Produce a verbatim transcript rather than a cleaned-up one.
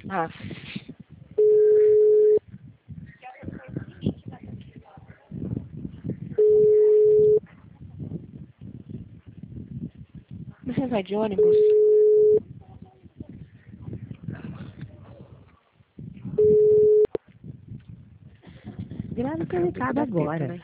Ah, você vai de ônibus? Grave seu recado agora.